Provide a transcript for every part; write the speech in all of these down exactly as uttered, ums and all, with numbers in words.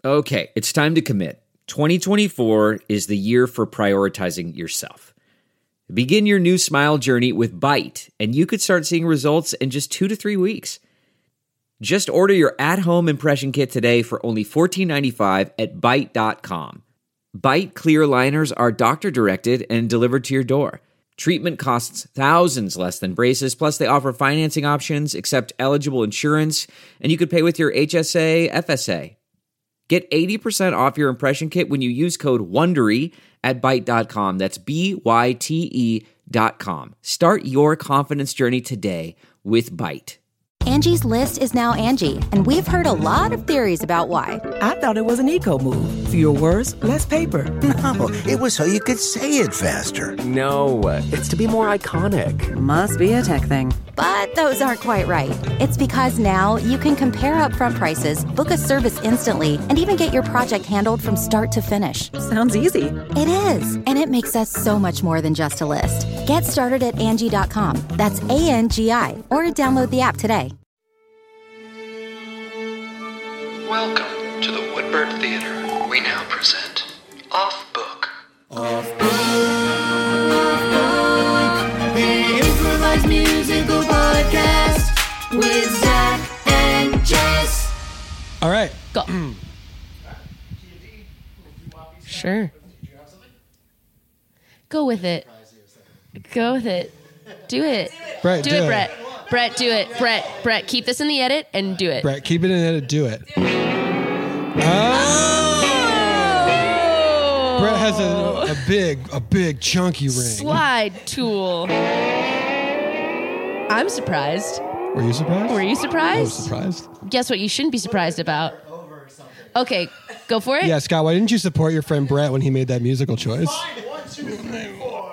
Okay, it's time to commit. twenty twenty-four is the year for prioritizing yourself. Begin your new smile journey with Byte, and you could start seeing results in just two to three weeks. Just order your at-home impression kit today for only fourteen ninety-five at byte dot com. Byte clear aligners are doctor-directed and delivered to your door. Treatment costs thousands less than braces, plus they offer financing options, accept eligible insurance, and you could pay with your H S A, F S A. Get eighty percent off your impression kit when you use code WONDERY at byte dot com. That's B Y T E dot com. Start your confidence journey today with Byte. Angie's List is now Angie, and we've heard a lot of theories about why. I thought it was an eco move. Fewer words, less paper. No, it was so you could say it faster. No, it's to be more iconic. Must be a tech thing. But those aren't quite right. It's because now you can compare upfront prices, book a service instantly, and even get your project handled from start to finish. Sounds easy. It is, and it makes us so much more than just a list. Get started at Angie dot com. That's A N G I, or download the app today. Welcome to the Woodbird Theater. We now present Off Book. Off Book, Off Book, the improvised musical podcast with Zach and Jess. All right. Go. Sure. Go with it. Go with it. Do it. Brett, do, do it, it. Brett. Brett, do it. Brett, Brett, keep this in the edit and do it. Brett, keep it in the edit. Do it. Oh! Oh! Brett has a, a big, a big chunky ring. Slide tool. I'm surprised. Were you surprised? Were you surprised? I was surprised. Guess what you shouldn't be surprised about? Okay, go for it. Yeah, Scott, why didn't you support your friend Brett when he made that musical choice? One, two, three, four.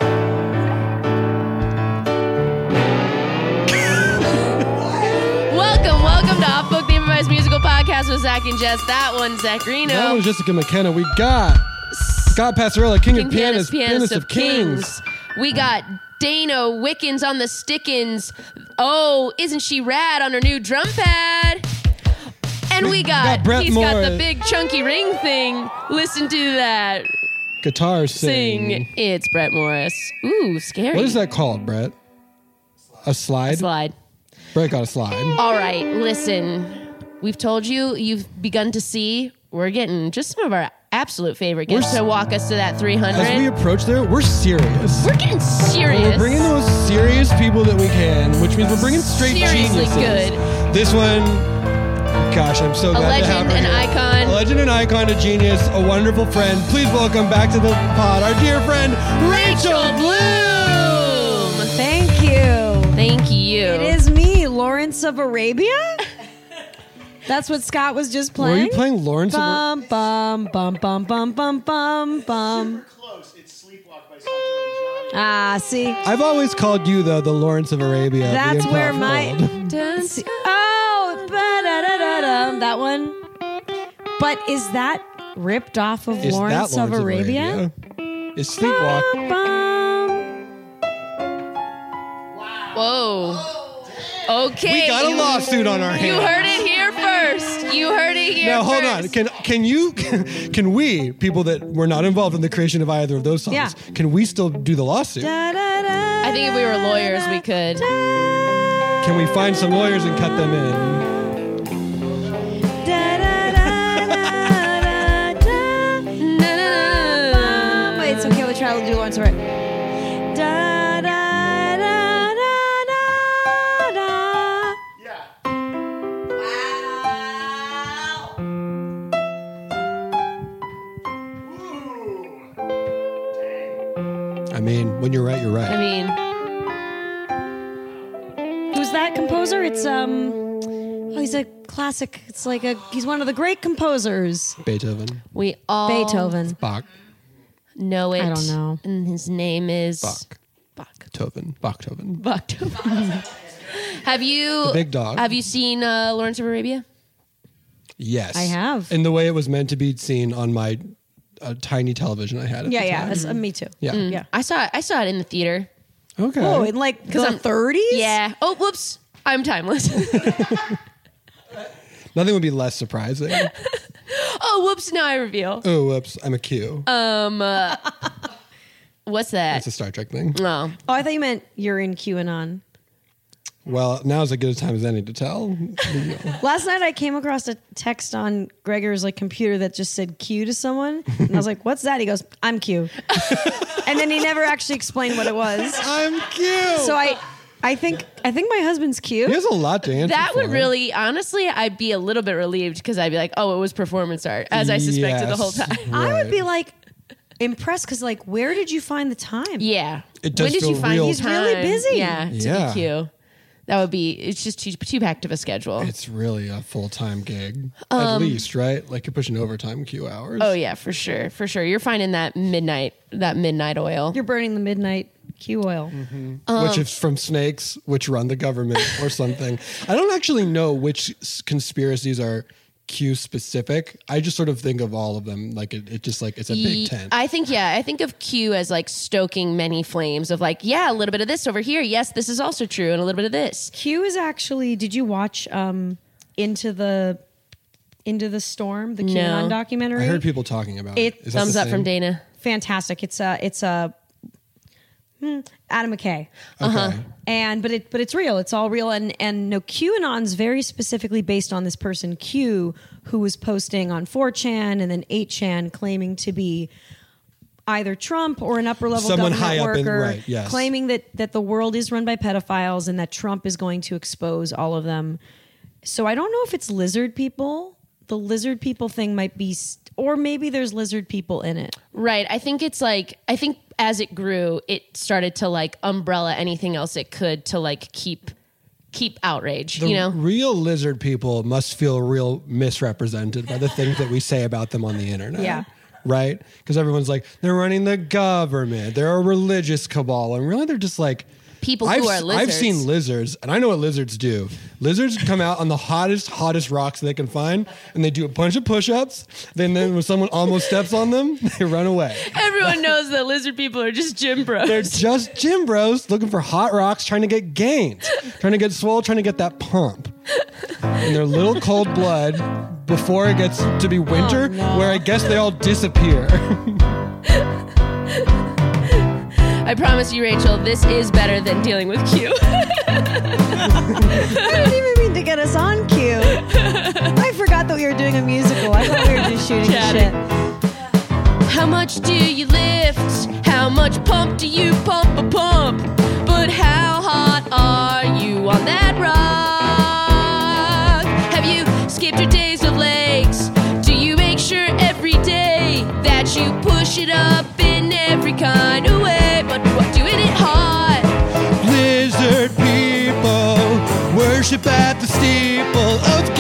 Welcome, welcome to Off Book, the improvised musical podcast with Zach and Jess. That one's Zach Reno. That one's Jessica McKenna. We got Scott Passarella, King, King of Pianists, Pianist, Pianist Pianist of Kings. Kings. We got Dano Wickens on the Stickins. Oh, isn't she rad on her new drum pad? And we got, got Brett he's got the Morris. big chunky ring thing. Listen to that. Guitar sing. Sing. It's Brett Morris. Ooh, scary. What is that called, Brett? A slide? A slide. Brett got a slide. All right, listen. We've told you, you've begun to see, we're getting just some of our absolute favorite guests We're to walk us to that three hundred. As we approach there, we're serious. We're getting serious. We're bringing the most serious people that we can, which means we're bringing straight Seriously geniuses. good. This one, gosh, I'm so A glad to have legend, her an here. icon. A legend, an icon, a genius, a wonderful friend. Please welcome back to the pod our dear friend, Rachel Bloom. Thank you. Thank you. It is me, Lawrence of Arabia. That's what Scott was just playing. Were you playing Lawrence of bum, bum, bum, bum, bum, bum, bum, bum. Super close. It's Sleepwalk by Sancho and Johnny. Ah, see. I've always called you, though, the Lawrence of Arabia. of That's the improv where my... world. Dun, See- Oh, ba-da-da-da-da, that one. But is that ripped off of Is Lawrence, that Lawrence of Arabia? Is Sleepwalk. Bum, bum. Whoa. Okay. We got a you- lawsuit on our You hands. heard it here first. You heard it here Now, hold first. on. Can can you, can we, people that were not involved in the creation of either of those songs, Yeah. can we still do the lawsuit? I think if we were lawyers, we could. Can we find some lawyers and cut them in? Wait, it's okay. We'll try to do Lawrence of Arabia. Da, da, da, da, da, da. Yeah. I mean, when you're right, you're right. I mean, Who's that composer? It's um. Oh, he's a classic. It's like a. He's one of the great composers. Beethoven, we all Beethoven. Bach, know it. I don't know. And his name is Bach, Bach. Beethoven, Beethoven. Beethoven. Have you The big dog. Have you seen uh, Lawrence of Arabia? Yes, I have. In the way it was meant to be seen on my uh, tiny television I had at Yeah, the yeah. time. That's, uh, me too. Yeah. Yeah. I saw it. I saw it in the theater. Okay. Oh, in like the I'm- thirties? Yeah. Oh, whoops. I'm timeless. Nothing would be less surprising. Oh, whoops! Now I reveal. Oh, whoops! I'm a Q. Um, uh, what's that? It's a Star Trek thing. Oh, Oh, I thought you meant you're in QAnon. Well, now's as good a time as any to tell. Last night I came across a text on Gregor's like computer that just said Q to someone, and I was like, "What's that?" He goes, "I'm Q," and then he never actually explained what it was. I'm Q. So I, I think I think my husband's Q. He has a lot to answer that would for. really, honestly, I'd be a little bit relieved because I'd be like, "Oh, it was performance art," as I suspected the whole Yes. time. I would Right. be like impressed because like, where did you find the time? Yeah. It does when did feel you find real. the He's really time? busy. Yeah, to Yeah. be Q. That would be. It's just too too packed of a schedule. It's really a full time gig, at least, right? Like you're pushing overtime Q hours. oh yeah, for sure, for sure. You're finding that midnight that midnight oil. You're burning the midnight Q oil. which is from snakes, which run the government or something. I don't actually know which s- conspiracies are Q specific. I just sort of think of all of them like it, it just like it's a big Ye- tent. I think yeah, I think of Q as like stoking many flames of like yeah, a little bit of this over here. Yes, this is also true, and a little bit of this. Q is actually. Did you watch um, Into the Into the Storm, the No. QAnon documentary? I heard people talking about It- it. Is that Thumbs the up from same? Dana. Fantastic. It's a. It's a. hmm, Adam McKay. Okay. And but it but it's real. It's all real. And and no, QAnon's very specifically based on this person Q, who was posting on four chan and then eight chan, claiming to be either Trump or an upper level Someone government high up in- worker, right, yes. claiming that that the world is run by pedophiles and that Trump is going to expose all of them. So I don't know if it's lizard people. The lizard people thing might be, st- or maybe there's lizard people in it. Right. I think it's like I think as it grew, it started to like umbrella anything else it could to like keep keep outrage. The you know. real lizard people must feel real misrepresented by the things that we say about them on the internet. Yeah. Right? Because everyone's like, they're running the government. They're a religious cabal. And really, they're just like, People I've, who are I've lizards. seen lizards, and I know what lizards do. Lizards come out on the hottest, hottest rocks they can find, and they do a bunch of push-ups. Then, then when someone almost steps on them, they run away. Everyone knows that lizard people are just gym bros. They're just gym bros looking for hot rocks, trying to get gains, trying to get swole, trying to get that pump. And their little cold blood before it gets to be winter, Oh, no. where I guess they all disappear. I promise you, Rachel, this is better than dealing with Q. I didn't even mean to get us on cue. I forgot that we were doing a musical. I thought we were just shooting Chatting. shit. How much do you lift? How much pump do you pump a pump? But how hot are you on that rock? Have you skipped your days of legs? Do you make sure every day that you push it up in every kind of way? But what doing it hot? Lizard people worship at the steeple of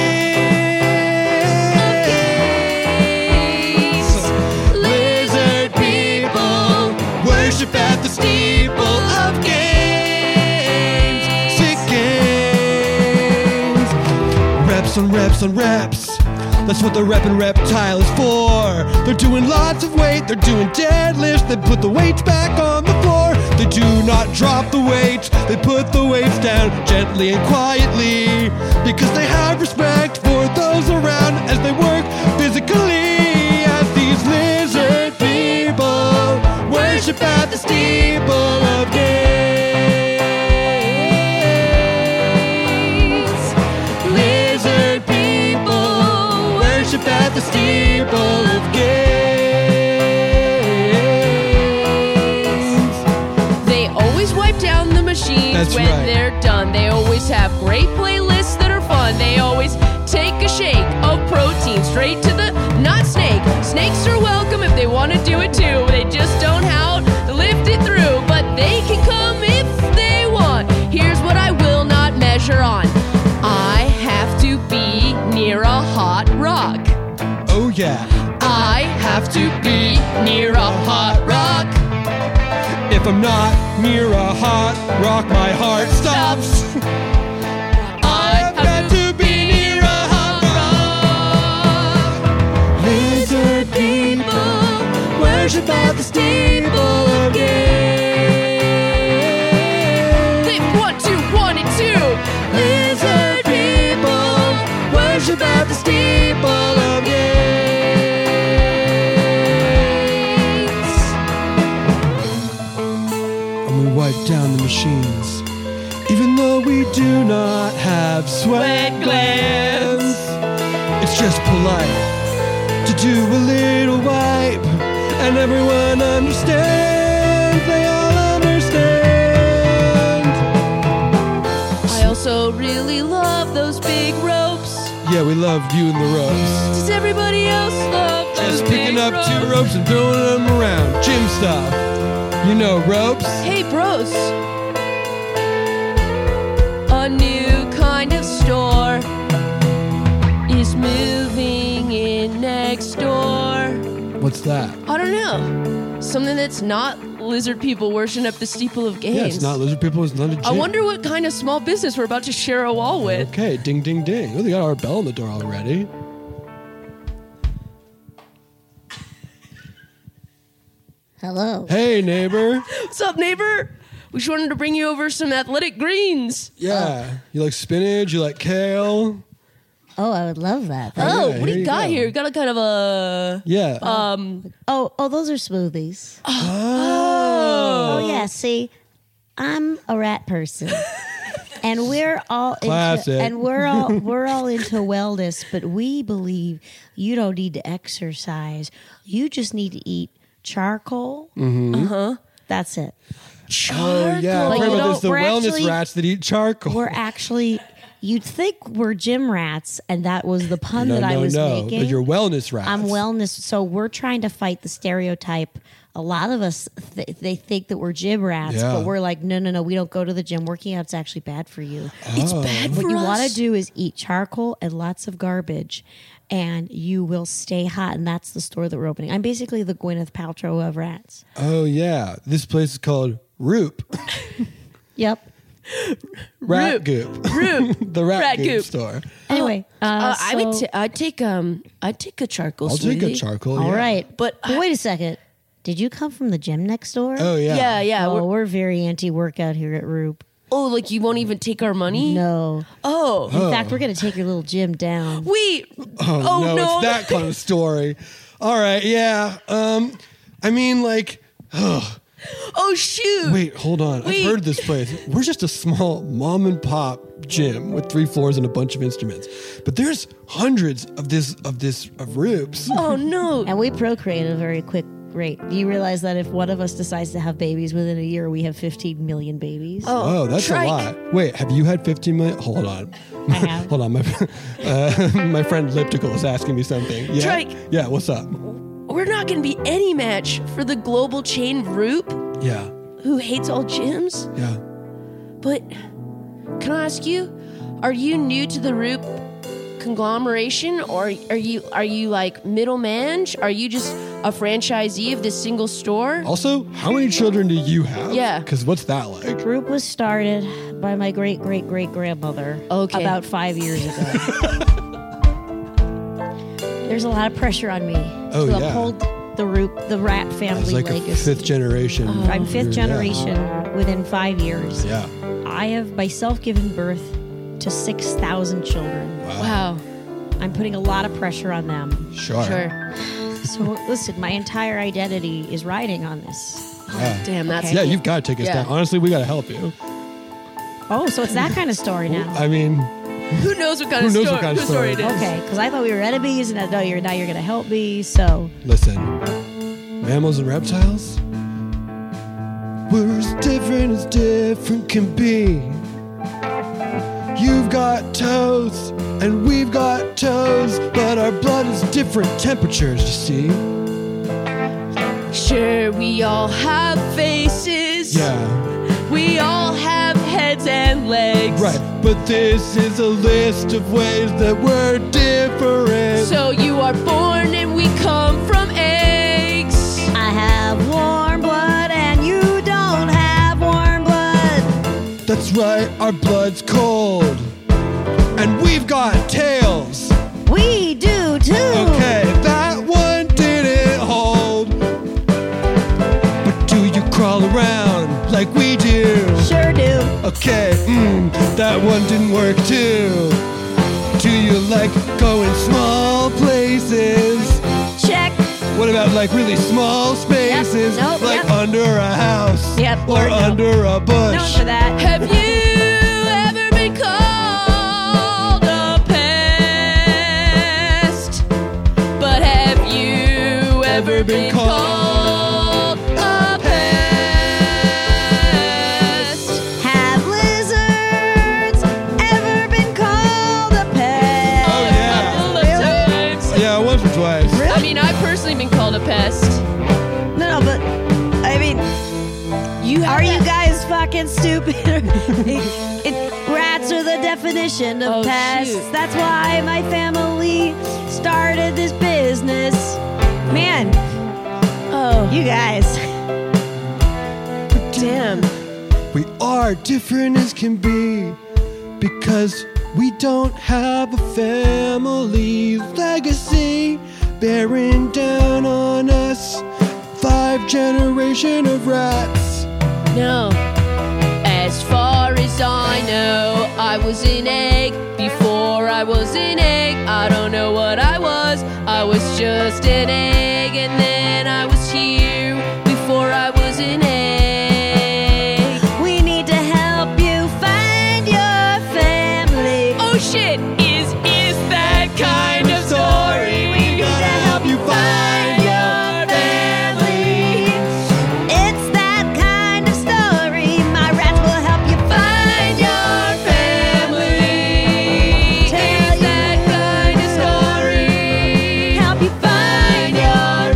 gays. Lizard people worship at the steeple of gays. Sick gays. Reps on reps on reps. That's what the rep and reptile is for. They're doing lots of weight, they're doing deadlifts, they put the weights back on the floor. They do not drop the weights, they put the weights down gently and quietly. Because they have respect for those around as they work physically. As these lizard people worship at the steeple of gays. Lizard people worship at the steeple of gays. They always wipe down the machines That's when right. they're done. They always have great playlists that are fun. They always take a shake of protein straight to the not snake. Snakes are welcome if they want to do it too. They just don't how to lift it through. But they can come if they want. Here's what I will not measure on. I have to be near a hot rock. Oh yeah. I have to be near a hot rock. If I'm not near a hot rock, my heart stops. I've got to be near a hot rock. Lizard people worship at the steeple of gays. They one, two, one, and two. Lizard people worship at the steeple of gays. polite to do a little wipe, and everyone understands. They all understand. I also really love those big ropes. Yeah, we love you and the ropes. Does everybody else love those Just big picking up ropes? two ropes and throwing them around. Gym stuff. You know ropes. Hey, bros. A new kind of store is moving in next door. What's that? I don't know. Something that's not lizard people worshiping up the steeple of games. Yeah, it's not lizard people. It's not a gym. I wonder what kind of small business we're about to share a wall with. Okay, ding, ding, ding. Oh, they got our bell on the door already. Hello. Hey, neighbor. What's up, neighbor? We just wanted to bring you over some athletic greens. Yeah. You like spinach? You like kale? Oh, I would love that. Oh, yeah, what do here you you got go. here? You got a kind of a Yeah. um. Oh, oh, those are smoothies. Oh, Oh yeah, see, I'm a rat person. And we're all Classic. into, and we're all we're all into wellness, but we believe you don't need to exercise. You just need to eat charcoal. Mm-hmm. Uh huh. That's it. Oh, yeah. Like, Remember, you know, there's the we're wellness actually- rats that eat charcoal. We're actually you'd think we're gym rats, and that was the pun no, that I no, was no. making. But you're wellness rats. I'm wellness, so we're trying to fight the stereotype. A lot of us, th- they think that we're gym rats, Yeah. but we're like, no, no, no, we don't go to the gym. Working out's actually bad for you. It's bad What for you us. want to do is eat charcoal and lots of garbage, and you will stay hot. And that's the store that we're opening. I'm basically the Gwyneth Paltrow of rats. Oh, yeah. This place is called Roop. Yep. Rat Roop. Goop. Roop. The Rat, Rat Goop, Goop. store. Anyway, uh, Uh, I would. so- T- I'd take um. I'd take a charcoal. I'll take a smoothie. charcoal. all yeah. right, But but wait a second. Did you come from the gym next door? Oh, yeah. Yeah, yeah. Oh, we're- we're very anti-workout here at Roop. oh, like you won't even take our money? No. Oh. In fact, we're going to take your little gym down. Wait. Oh, Oh, no, no. it's that kind of story. All right, yeah. Um, I mean, like, ugh. Oh shoot. Wait, hold on. Wait. I've heard of this place. We're just a small mom and pop gym with three floors and a bunch of instruments, but there's hundreds of this of this of Roops. Oh no. And we procreate at a very quick rate. Do you realize that if one of us decides to have babies within a year, we have fifteen million babies? Oh, Oh, that's try- a lot. Wait, have you had fifteen million? Hold on. I have. Hold on. My uh, my friend Liptical is asking me something. Yeah. Trike. Yeah. What's up? We're not going to be any match for the global chain Roop, Yeah. who hates all gyms. Yeah. But can I ask you, are you new to the Roop conglomeration, or are you are you like middleman? Are you just a franchisee of this single store? Also, how many children do you have? Yeah. Because what's that like? Roop was started by my great great great grandmother Okay. about five years ago. There's a lot of pressure on me Oh, to yeah. uphold the Roop, the rat family It's like a legacy. fifth generation. I'm fifth Yeah. generation within five years. Yeah. I have myself given birth to six thousand children. Wow. I'm putting a lot of pressure on them. Sure. Sure. So listen, my entire identity is riding on this. Yeah. Damn, that's Yeah, you've got to take us Yeah. down. Honestly, we got to help you. Oh, so it's that kind of story now. I mean, Who knows what kind Who of knows story, what kind of whose story it story. is? Okay, because I thought we were enemies, and now you're now you're going to help me. So listen, mammals and reptiles, we're as different as different can be. You've got toes, and we've got toes, but our blood is different temperatures, you see. Sure, we all have faces. Yeah, We all have heads and legs. right. But this is a list of ways that we're different. So you are born and we come from eggs. I have warm blood, and you don't have warm blood. That's right, our blood's cold, and we've got tails. We do too. Okay, that one didn't hold. But do you crawl around like we do? Sure do. Okay, mm, that one didn't work too. Do you like going small places? Check. What about like really small spaces? Nope, like yep. under a house? Yep, Or or no. under a bush? No for that. Have you ever been called a pest? ever been called a pest? Have lizards ever been called a pest? Oh, yeah. A couple of times. Yeah, once or twice. I mean, I've personally been called a pest. No, no, but I mean, You have are you that- guys fucking stupid? it, it, rats are the definition of Oh, pests. shoot. That's why my family started this business. Man, Oh, you guys. damn. We are different as can be because we don't have a family legacy bearing down on us. Five generation of rats. No. As far as I know, I was an egg before I was an egg. I don't know what I was. I was just an egg, and then I was here before I was an egg. We need to help you find your family. Oh shit! Is is that kind of story? We gotta help you find your family. It's that kind of story. My rats will help you find your family. Tell Is that kind of story? help you find your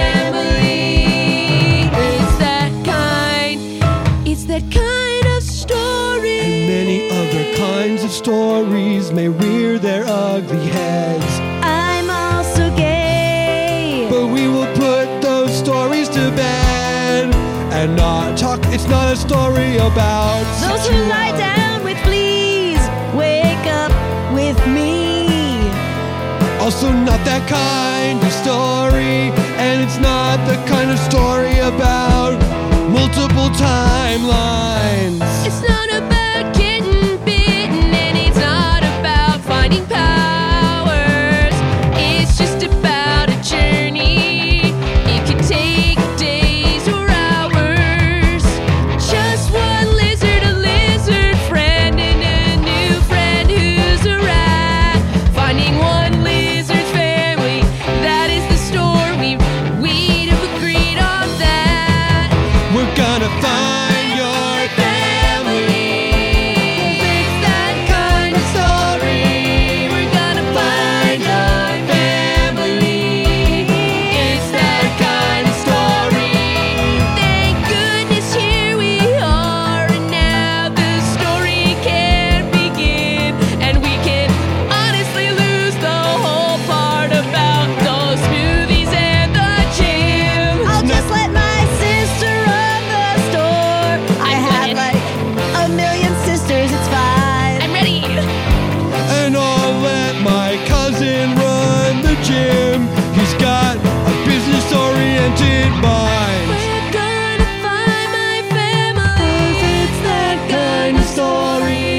family. It's that kind. It's that kind of story. And many other kinds of stories may rear their ugly heads. I'm also gay. But we will put those stories to bed and not talk. It's not a story about Those who lie sexuality. down with fleas, wake up with me. Also not that kind of story. And it's not the kind of story about multiple timelines. It's not about getting bitten, and it's not about finding powers. It's just about a journey. It could take days or hours. Just one lizard, a lizard friend, and a new friend who's a rat. Finding one lizard's family, that is the story. We'd have agreed on that. We're gonna find your family. It's that kind of story. We're gonna find your family. It's that kind of story. Thank goodness here we are, and now the story can begin. And we can honestly lose the whole part about those smoothies and the gym. I'll just let my sister run the store. I have like a million sisters, it's fine. I'm ready. And I'll let my cousin run the gym. He's got a business-oriented mind. We're gonna find my family. It's that kind of story.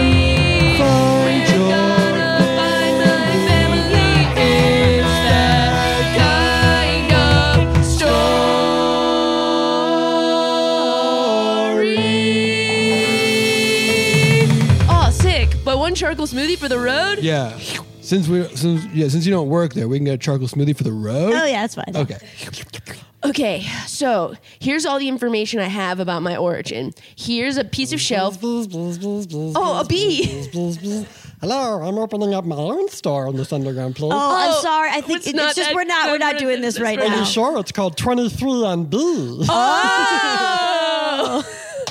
Find We're your gonna find my family. It's that kind of story. Oh, sick! But one charcoal smoothie for the road. Yeah. Since we since yeah, since you don't work there, we can get a charcoal smoothie for the road. Oh yeah, it's fine. Okay. Okay, so here's all the information I have about my origin. Here's a piece of shelf. Oh, a bee. Hello, I'm opening up my own store in this underground place. Oh, I'm Oh, sorry. I think it's it's, not just that- we're not we're not that- doing this that's right right. Are now. you sure? It's called twenty-three and B. Oh.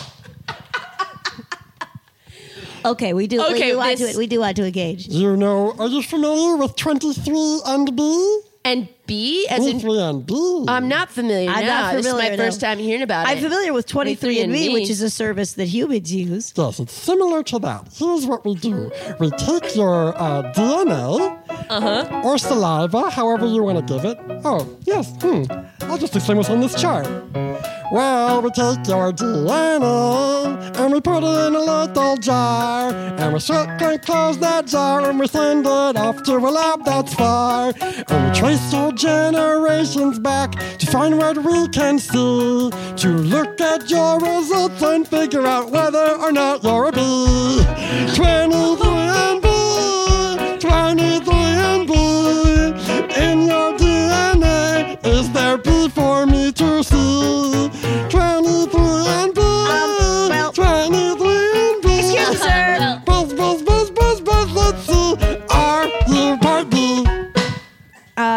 Okay, we do. Okay, we do want this- to. We do want to engage. You know, are you familiar with twenty-three and B? And B, as in twenty-three and B. I'm not familiar I'm now. not This is familiar, my no. first time hearing about I'm it. familiar with twenty-three and me, twenty-three and me. which is a service that humans use. Yes, it's similar to that. Here's what we do. We take your uh, D N A Uh-huh. or saliva, however you want to give it. Oh, yes. Hmm. I'll just explain what's on this chart. Well, we take your D N A and we put it in a little jar, and we shut and close that jar, and we send it off to a lab that's far, and we trace your generations back to find what we can see, to look at your results and figure out whether or not you're a bee. twenty-three and B, twenty-three and B, in your D N A, is there B?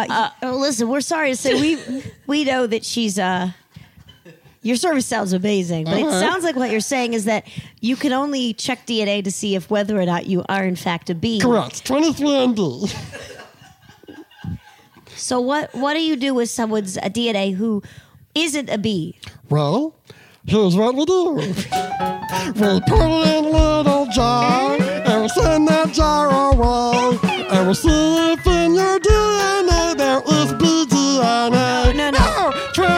Uh, oh, listen, we're sorry to say we we know that she's. Uh, your service sounds amazing, but Uh-huh. it sounds like what you're saying is that you can only check D N A to see if whether or not you are in fact a bee. Correct. twenty-three and D. So what what do you do with someone's uh, D N A who isn't a bee? Well, here's what we do. We put it in a little jar, and we send that jar away, and we see if in your D N A there is bee D N A. No, no, no.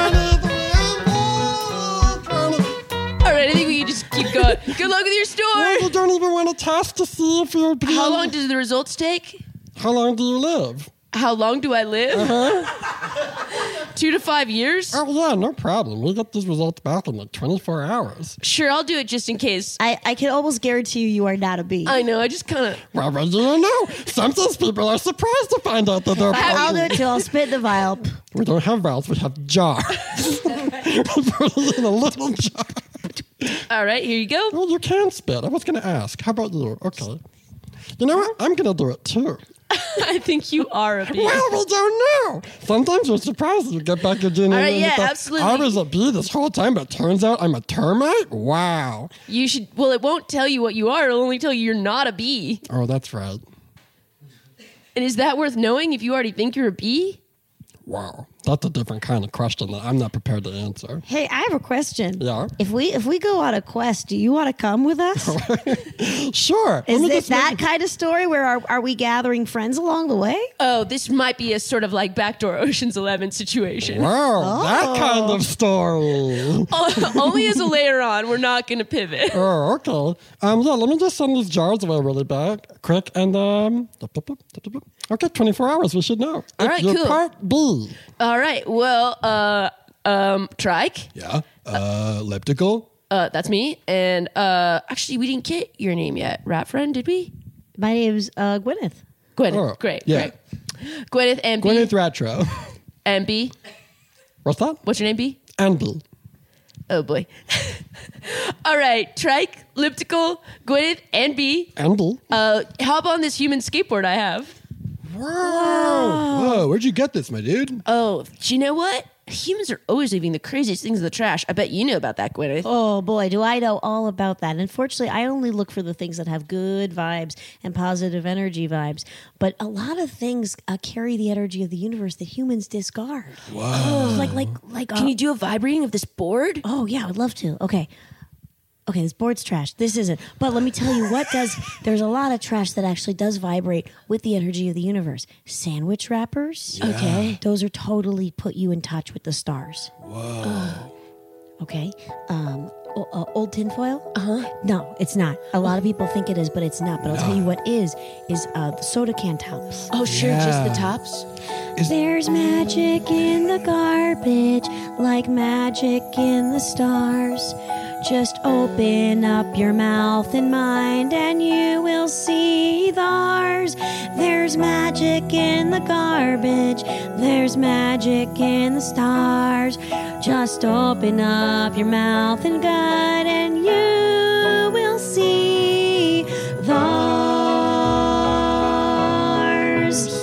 All right, I think we can just keep going. Good luck with your store. Well, you don't even want to test to see if you're bee. How long does the results take? How long do you live? How long do I live? Uh-huh. Two to five years? Oh, yeah, no problem. We get these results back in like twenty-four hours. Sure, I'll do it just in case. I, I can almost guarantee you you are not a bee. I know, I just kind of... Well, what do you know? Sometimes people are surprised to find out that they're I'll do bee. it too. I'll spit in the vial. We don't have vials, we have jars. We put it in a little jar. All right, here you go. Well, you can spit. I was going to ask. How about you? Okay. You know what? I'm going to do it too. I think you are a bee. Well, we don't know. Sometimes you're surprised when you get back your D N A. All right, and yeah, you thought, absolutely. I was a bee this whole time, but turns out I'm a termite? Wow. You should... Well, it won't tell you what you are. It'll only tell you you're not a bee. Oh, that's right. And is that worth knowing if you already think you're a bee? Wow. That's a different kind of question that I'm not prepared to answer. Hey, I have a question. Yeah? If we if we go on a quest, do you want to come with us? Sure. Is Let me it just that make- kind of story where are, are we gathering friends along the way? Oh, this might be a sort of like backdoor Ocean's Eleven situation. Wow, that Oh. kind of story. Oh, only as a layer on. We're not going to pivot. Oh, okay. Um, yeah, let me just send these jars away really back, quick, and um, okay, twenty-four hours. We should know. All If right, you're cool. Part B. All right. Well, uh, um, Trike. Yeah. Uh, elliptical. Uh, that's me. And uh, actually, we didn't get your name yet, rat friend, did we? My name's uh, Gwyneth. Gwyneth. Oh, great. yeah. Great. Gwyneth and B. Gwyneth Ratro. And B. What's that? What's your name, B? And B. Oh boy. All right, Trike, Elliptical, Gwyneth, and B. And B. Uh, hop on this human skateboard I have. Whoa, where'd you get this, my dude? Oh, do you know what? Humans are always leaving the craziest things in the trash. I bet you know about that, Gwyneth. Oh boy, do I know all about that. Unfortunately, I only look for the things that have good vibes and positive energy vibes. But a lot of things uh, carry the energy of the universe that humans discard. Whoa. Like, like, like. Can uh, you do a vibrating of this board? Oh yeah, I'd love to. Okay. Okay, this board's trash. This isn't. But let me tell you what does. There's a lot of trash that actually does vibrate with the energy of the universe. Sandwich wrappers. Yeah. Okay. Those are totally put you in touch with the stars. Whoa. Okay. Um, o- uh, old tinfoil? Uh huh. No, it's not. A lot of people think it is, but it's not. But I'll tell you what is, is uh, the soda can tops. Oh, sure, just the Yeah. tops? There's magic in the garbage, like magic in the stars. Just open up your mouth and mind, and you will see thars. There's magic in the garbage. There's magic in the stars. Just open up your mouth and gut, and you will see thars.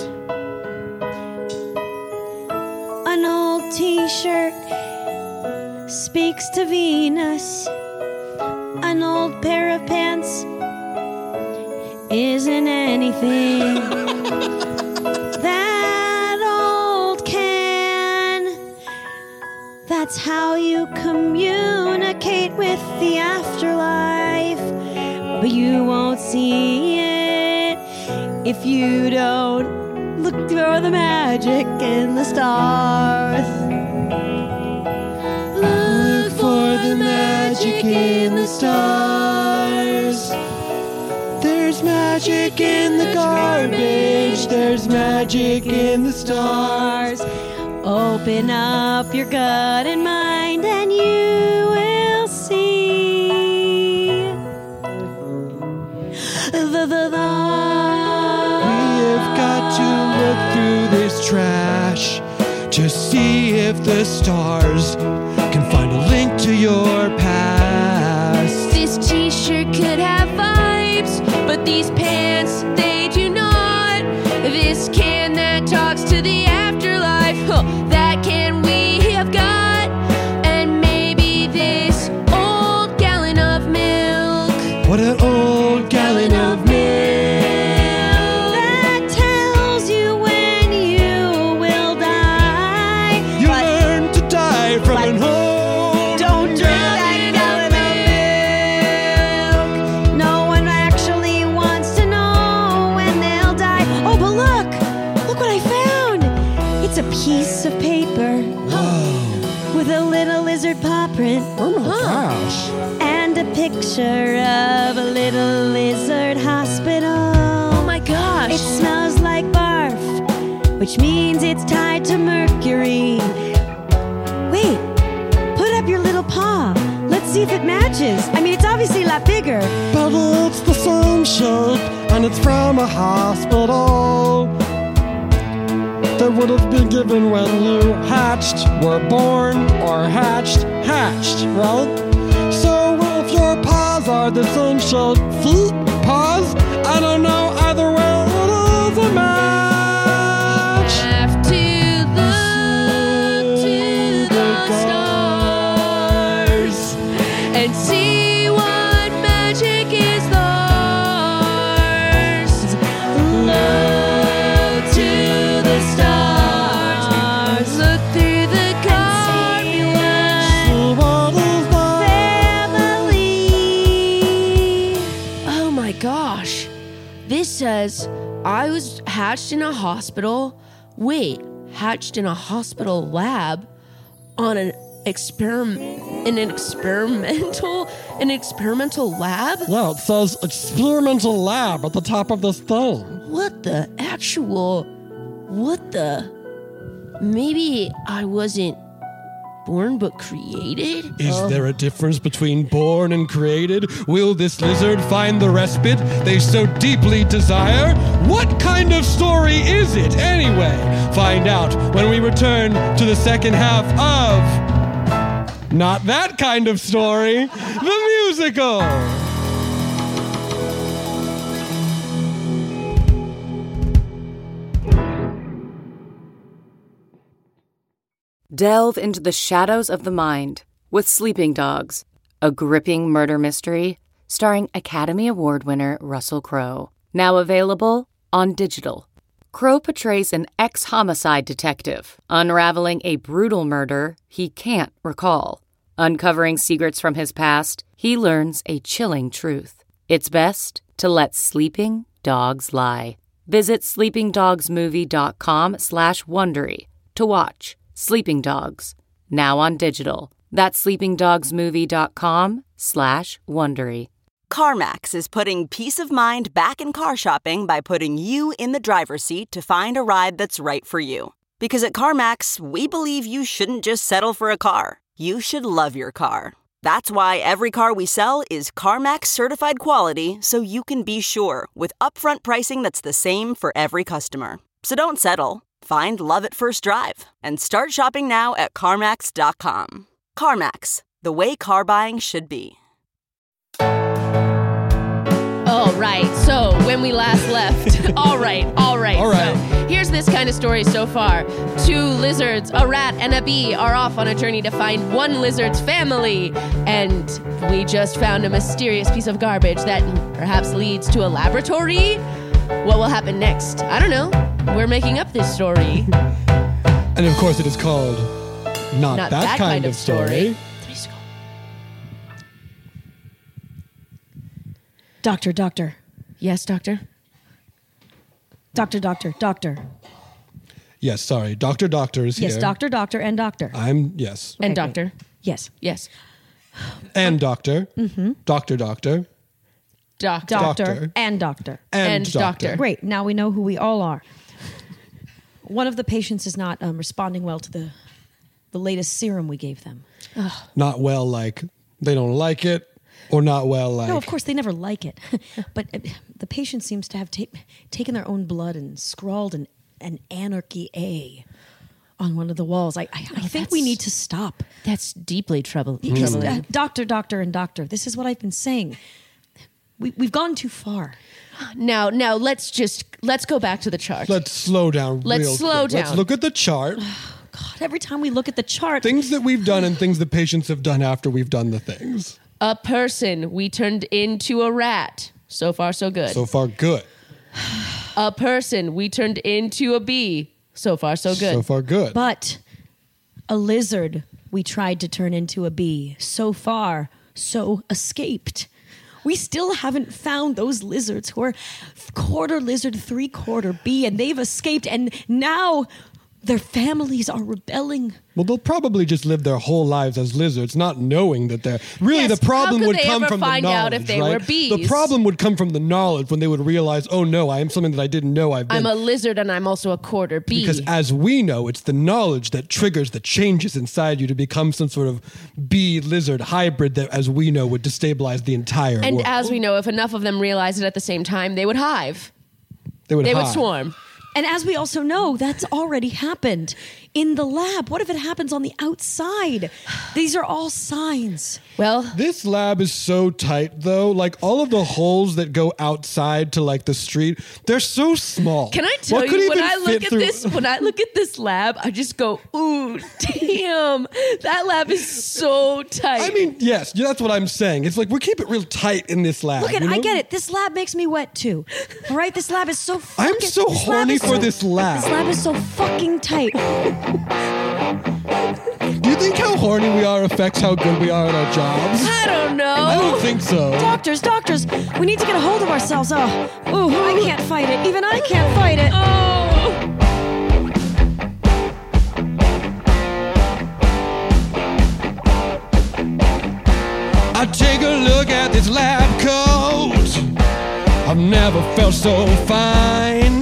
An old t-shirt speaks to Venus. An old pair of pants isn't anything. That old can, that's how you communicate with the afterlife. But you won't see it if you don't look for the magic in the stars. Look for the magic in the stars. There's magic in the garbage. There's magic in the stars. Open up your gut and mind, and you will see the the the. We've got to look through this trash to see if the stars can find a link to your past. This t-shirt could have vibes, but these pants, they do not. This can that talks to the afterlife piece of paper with a little lizard paw print. Oh my gosh. And a picture of a little lizard hospital. Oh my gosh. It smells like barf, which means it's tied to mercury. Wait, put up your little paw. Let's see if it matches. I mean, it's obviously a lot bigger. But it's the same shape, and it's from a hospital that would have been given when you hatched, were born, or hatched, hatched, right? So if your paws are the same shape, feet, paws, I don't know, either way, it is a match. Have to look to the stars and see what magic is theirs. Look to the stars. Look through the carbulate. Family. Oh my gosh. This says I was hatched in a hospital. Wait, hatched in a hospital lab on an experiment in an experimental an experimental lab? Yeah, it says experimental lab at the top of this thing. What the actual what the maybe I wasn't born but created? Is Oh. there a difference between born and created? Will this lizard find the respite they so deeply desire? What kind of story is it anyway? Find out when we return to the second half of Not That Kind of Story, the musical. Delve into the shadows of the mind with Sleeping Dogs, a gripping murder mystery starring Academy Award winner Russell Crowe. Now available on digital. Crowe portrays an ex-homicide detective unraveling a brutal murder he can't recall. Uncovering secrets from his past, he learns a chilling truth. It's best to let sleeping dogs lie. Visit sleepingdogsmovie.com slash Wondery to watch Sleeping Dogs, now on digital. That's sleepingdogsmovie.com slash Wondery. CarMax is putting peace of mind back in car shopping by putting you in the driver's seat to find a ride that's right for you. Because at CarMax, we believe you shouldn't just settle for a car. You should love your car. That's why every car we sell is CarMax certified quality, so you can be sure with upfront pricing that's the same for every customer. So don't settle. Find love at first drive and start shopping now at CarMax dot com. CarMax, the way car buying should be. All right, so when we last left, all right, all right. All right. So here's this kind of story so far. Two lizards, a rat and a bee, are off on a journey to find one lizard's family. And we just found a mysterious piece of garbage that perhaps leads to a laboratory. What will happen next? I don't know. We're making up this story. And of course it is called Not, Not that, That Kind, Kind of of Story. Story. Doctor, doctor. Yes, doctor? Doctor, doctor, doctor. Yes, sorry. Doctor Doctor is Yes, here. doctor, doctor, and doctor. I'm, yes. And Okay, doctor? Yes. Yes. And Doctor. Mm-hmm. Doctor Doctor. Doctor. Doctor, Doctor. and doctor. And, And doctor. doctor. Great. Now we know who we all are. One of the patients is not um, responding well to the the latest serum we gave them. Not well like they don't like it, or not well like... No, of course they never like it. But uh, the patient seems to have ta- taken their own blood and scrawled an, an anarchy A on one of the walls. I, I, I think we need to stop. That's deeply trouble- Because, troubling. uh, doctor, doctor, and doctor, this is what I've been saying. We, we've gone too far. Now, now let's just, let's go back to the chart. Let's slow down Let's real slow quick. Let's down. look at the chart. God, every time we look at the chart... Things that we've done and things the patients have done after we've done the things. A person we turned into a rat. So far, so good. So far, good. A person we turned into a bee. So far, so good. So far, good. But a lizard we tried to turn into a bee. So far, so escaped. We still haven't found those lizards who are quarter lizard, three quarter bee, and they've escaped. And now their families are rebelling. Well, they'll probably just live their whole lives as lizards, not knowing that they're really Yes, the problem how could would they come ever from find the out knowledge. if they right? were bees? The problem would come from the knowledge when they would realize, oh no, I am something that I didn't know I've been. I'm a lizard and I'm also a quarter bee. Because as we know, it's the knowledge that triggers the changes inside you to become some sort of bee lizard hybrid that, as we know, would destabilize the entire and world. as we know, if enough of them realize it at the same time, they would hive. they would, They would hive. swarm. And as we also know, that's already happened in the lab. What if it happens on the outside? These are all signs. Well, This lab is so tight, though. Like all of the holes that go outside to like the street, they're so small. Can I tell What could you when even I look fit at through- this? When I look at this lab, I just go, "Ooh, damn! That lab is so tight." I mean, yes, yeah, that's what I'm saying. It's like we keep it real tight in this lab. Look at, you know? I get it. This lab makes me wet too. All right, this lab is so. Fucking, I'm so this lab horny is for so- this lab. This lab is so fucking tight. Do you think how horny we are affects how good we are at our jobs? I don't know. I don't think so. Doctors, doctors, we need to get a hold of ourselves. Oh, ooh, I can't fight it. Even I can't fight it. Oh. I take a look at this lab coat. I've never felt so fine.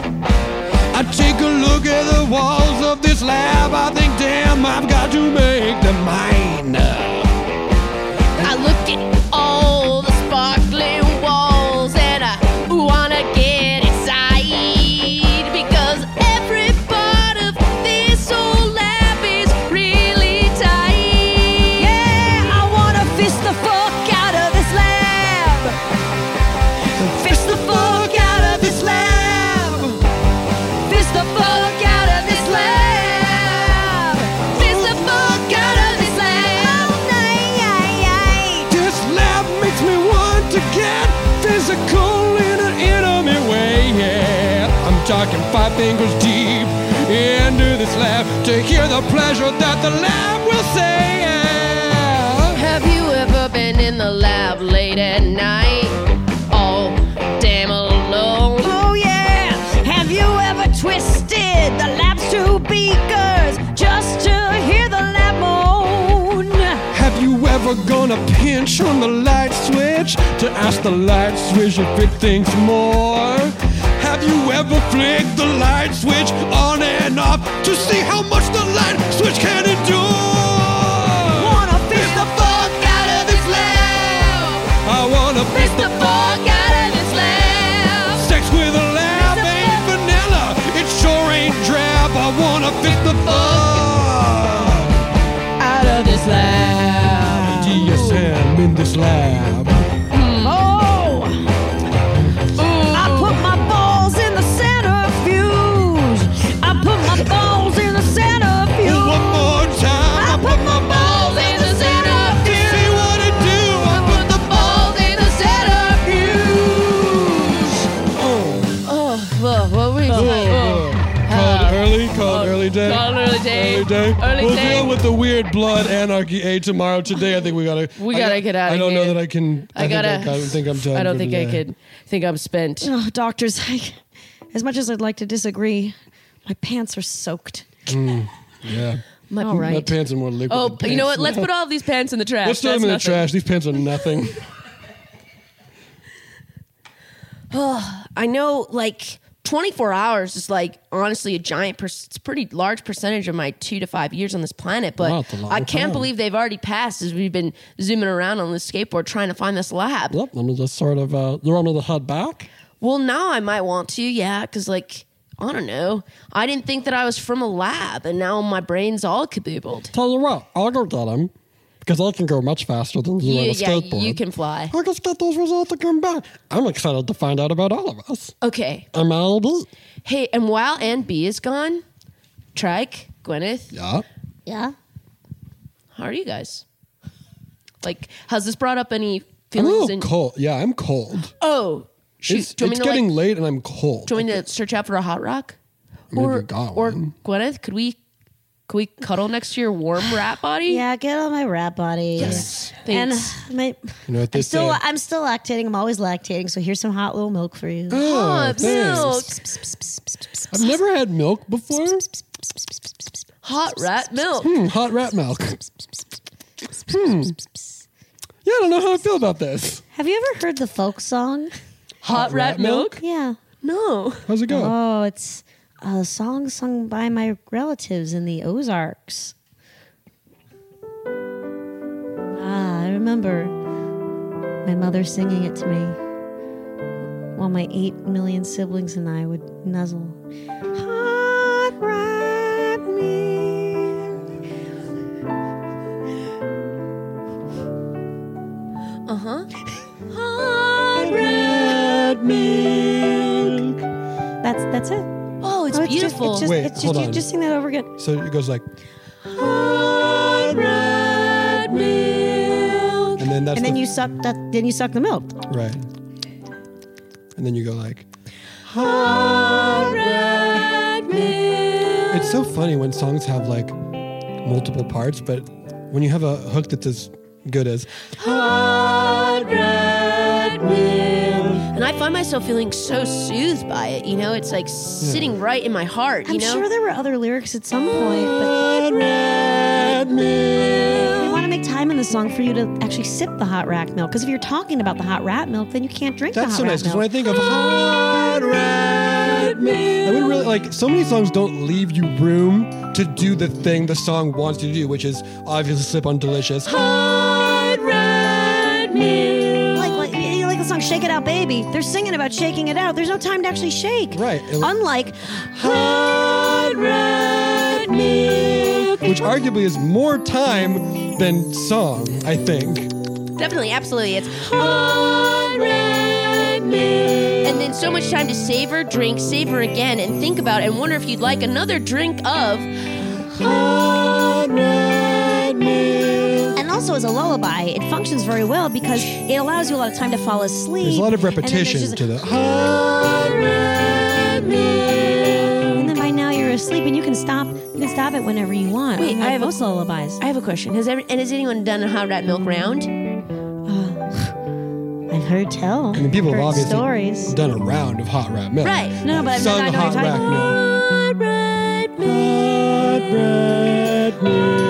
I take a look at the walls of this lab. I think, damn, I've got to make them mine. I look at all the sparkling walls and I wanna get inside because every part of this whole lab is really tight. Yeah, I wanna fist the fuck out of this lab. Fist the fuck out of this lab. Fist the fuck out of this lab. Fist the fuck out of this lab. This lab makes me want to get physical in an intimate way, yeah. I'm talking five fingers deep into this lab to hear the pleasure that the lab will say, yeah. Have you ever been in the lab late at night? All damn alone. Oh yeah. Have you ever twisted the lab's two beakers just to hear the lab moan? Have you ever gonna pinch on the light switch to ask the light switch if it thinks more? Have you ever flicked the light switch on and off to see how much the light switch can endure? Wanna fist the fuck out of this lab. I wanna Fist the fuck out of this lab. sex with a lab ain't vanilla, it sure ain't drab. I wanna fist the fuck Out of this lab. D S M in this lab. Oh! I put my balls in the centrifuge. I put my balls in the centrifuge. One more time, I put my balls in the centrifuge. see what it do. I put the Balls in the centrifuge. Oh, well, what were we saying? Called early, called early day. Called early day. Early day. Early we'll day. deal with the weird blood anarchy A tomorrow. Today, I think we gotta. We I gotta got- get out of I don't here. know that I can. I gotta. Think I, I think I'm done. I don't for think I today. could. think I'm spent. Oh, doctors, I, as much as I'd like to disagree, my pants are soaked. Mm, yeah. My, All right. My pants are more liquid. Oh, than you know pants what? Let's now. put all of these pants in the trash. Let's throw them in That's the nothing. trash. These pants are nothing. Oh, I know, like twenty-four hours is like honestly a giant, per- it's a pretty large percentage of my two to five years on this planet. But Wow, it's a long I can't time. believe they've already passed as we've been zooming around on this skateboard trying to find this lab. Yep. Let me just sort of. Uh, you want me to head back? Well, now I might want to, yeah, because like I don't know, I didn't think that I was from a lab, and now my brain's all kaboobled. Tell you what, I'll go get him because I can go much faster than you You, on a yeah, skateboard. you can fly. I'll just get those results and come back. I'm excited to find out about all of us. Okay. M L B. Hey, and while Ann B is gone, Trike, Gwyneth, Yeah. Yeah. how are you guys? Like, has this brought up any I'm a feelings? little in- cold. Yeah, I'm cold. Oh, shoot! It's, do you want it's me to, getting like, late and I'm cold. Do you want me to search out for a hot rock? Maybe or you got or one. Gwyneth, could we could we cuddle next to your warm rat body? Yeah, get on my rat body. Yes. And Thanks. my, You know what they I'm still say. I'm still lactating. I'm always lactating. So here's some hot little milk for you. Oh, Hot thanks. milk. I've never had milk before. Hot rat milk. Hmm, hot rat milk. Hmm. Yeah, I don't know how I feel about this. Have you ever heard the folk song? Hot, Hot rat, rat milk? milk? Yeah. No. How's it go? Oh, it's a song sung by my relatives in the Ozarks. Ah, I remember my mother singing it to me while my eight million siblings and I would nuzzle. Hot rat milk. Uh-huh. Hot rat milk. That's that's it. Oh, it's oh, beautiful. Just, it's just, Wait, it's just, hold you on. just sing that over again. So it goes like, Hot rat milk. and then that's and then the- you suck that. Then you suck the milk. right. And then you go like, Hot rat milk. it's so funny when songs have like multiple parts, but when you have a hook that's as good as Hot rat milk. And I find myself feeling so soothed by it. You know, it's like sitting right in my heart. You I'm know, sure there were other lyrics at some point, but we want to make time in the song for you to actually sip the hot rat milk. Because if you're talking about the hot rat milk, then you can't drink That's the hot so rat nice because milk. when I think of hot rat milk, I would really like so many songs don't leave you room to do the thing the song wants you to do, which is obviously sip on delicious. Hot rat milk. Like, like, you know, like the song "Shake It Out, Baby." They're singing about shaking it out. There's no time to actually shake. Right. Unlike hot rat milk, Which arguably is more time than song, I think. definitely, absolutely, it's hot rat milk. and then so much time to savor, drink, savor again, and think about it, and wonder if you'd like another drink of hot rat milk. And also as a lullaby, it functions very well because it allows you a lot of time to fall asleep. There's a lot of And then there's repetition just- to the hot rat milk. And then by now you're asleep, and you can stop. You can stop it whenever you want. Wait, unlike I have a- most lullabies. I have a question. Has every, and has anyone done a hot rat milk round? I've heard tell. I mean, people have heard obviously stories. done a round of hot rat milk. Right. No, but I've Sung I know hot what you're rat talking milk. Hot rat milk. Hot rat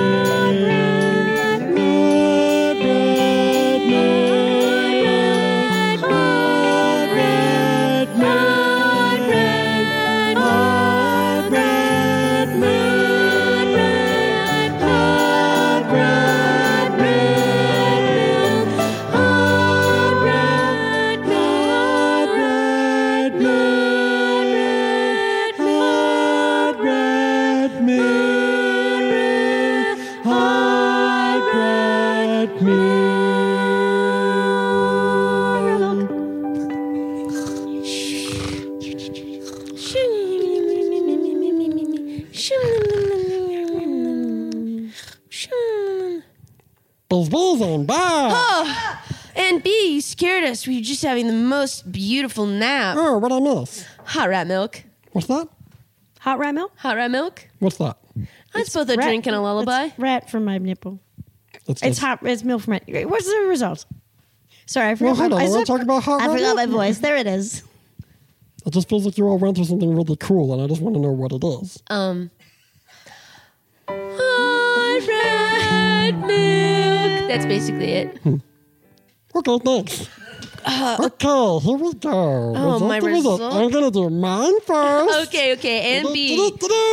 Buzz buzz and bye. Oh, and B, you scared us. We were just having the most beautiful nap. Oh, what I miss? Hot rat milk. What's that? Hot rat milk? Hot rat milk? What's that? That's both a rat- drink and a lullaby. It's rat from my nipple. That's, It's hot. It's milk from my. What's the result? Sorry, I Well, forgot. hold my, on. I, I want said- to talk about hot I rat forgot my milk. voice. There it is. It just feels like you all went through something really cool, and I just want to know what it is. Um. Hot rat milk. That's basically it. Okay, thanks. Okay, here we go. Oh, Result my to result. result? I'm gonna do mine first. Okay, okay, and B.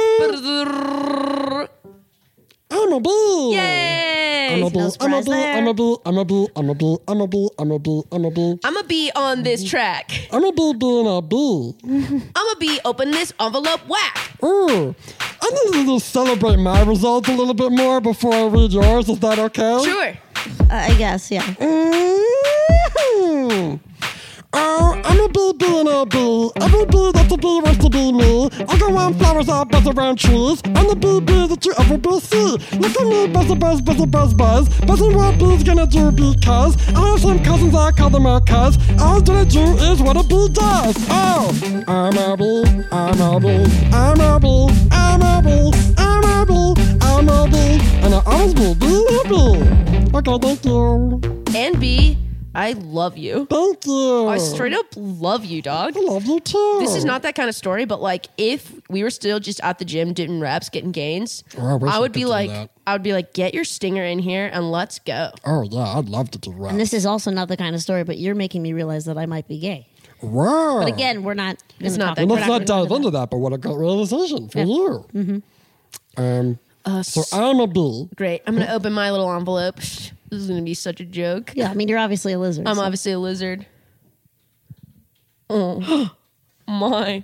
I'm a bee. Yay! I'm a bee. No I'm a surprise bee. there. I'm a bee. I'm a bee. I'm a bee. I'm a bee. I'm a bee. I'm a bee. I'm a bee on this track. I'm a bee being a bee. I'm a bee. Open this envelope. Whack. Ooh. I need to just celebrate my results a little bit more before I read yours. Is that okay? Sure. I guess, yeah. Mm-hmm. Oh, I'm a bee being a bee. Every bee that's a bee wants to be me. I go around flowers, I buzz around trees. I'm the bee bee that you ever will see. Look at me, buzz, buzz, buzz, buzz, buzz. Buzzing what bees gonna do because I have some cousins, I call them my cuz. All that I do is what a bee does. Oh, I'm a bee, I'm a bee, I'm a bee, I'm a bee, I'm a bee, I'm a bee, and I always will be a bee. Okay, thank you. And B. I love you. Thank you. I straight up love you, dog. I love you too. This is not that kind of story, but like if we were still just at the gym doing reps, getting gains, Oh, I wish I I would could be do like, that. I would be like, get your stinger in here and let's go. Oh yeah, I'd love to do reps. And this is also not the kind of story, but you're making me realize that I might be gay. Wow. But again, we're not. It's gonna not talk- that Well, we're let's not not gonna dive go into that, but what a great realization for Yeah. you. Mm-hmm. Um, Uh, so I'm a bee. Great. I'm going to open my little envelope. This is going to be such a joke. Yeah, I mean, you're obviously a lizard. I'm so- obviously a lizard. Oh, my.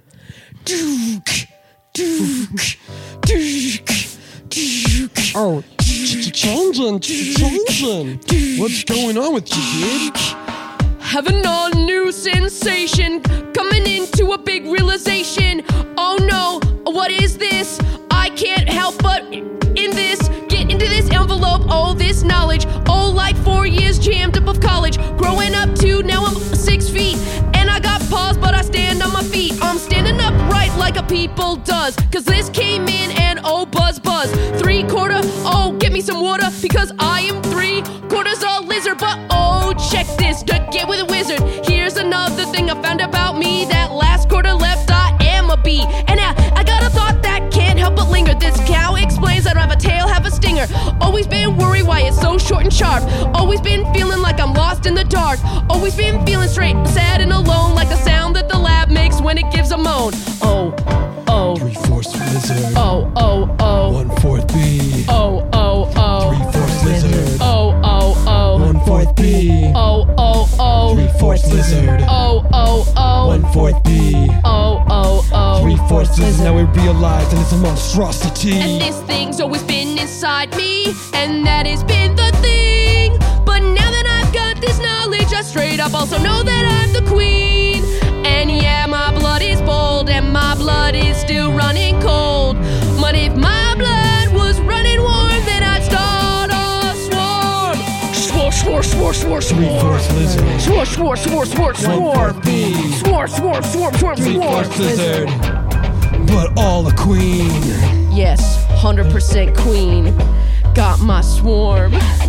Oh, changing, changing. What's going on with you, dude? Having a new sensation, coming into a big realization. Oh no, what is this? I can't help but in this, get into this envelope, all this knowledge. Oh, like four years jammed up of college. Growing up to now I'm six feet. And I got paws, but I stand on my feet. I'm standing upright like a people does. Cause this came in and oh, buzz, buzz. Three quarter, oh, get me some water. Because I am three quarters a lizard. But oh, check this, to get with a wizard. Here's another thing I found about me. That last quarter left, I am a bee. And I, I got a thought that can't help but linger. This cow explains I don't have a tail, have a stinger. Always been worried why it's so short and sharp. Always been feeling like I'm lost in the dark. Always been feeling straight, sad and alone. Like the sound that the lab makes when it gives a moan. Oh, oh. Three-fourths lizard. Oh, oh, oh. One-fourth bee. Oh, oh, oh. Three-fourths lizard. Oh, oh, oh. One-fourth bee. Oh, oh, oh. Three-fourths lizard. Oh, oh, oh. One-fourth bee. Oh, oh, oh. Three-fourths lizard. Now we realize that it's a monstrosity. And this thing's always been inside me, and that has been the thing. But now that I've got this knowledge, I straight up also know that I'm the queen. And yeah, my blood is bold, and my blood is still running cold. But if my blood was running warm, then I'd start a swarm. Swore, swore, swore, swore, swore. Three-fourths lizard. Swore, swore, swore, swore, swore. One-fourth bee. Swore, swore, swore, swore, swore. Three-fourths lizard. But all a queen. Yes, one hundred percent queen. Got my swarm.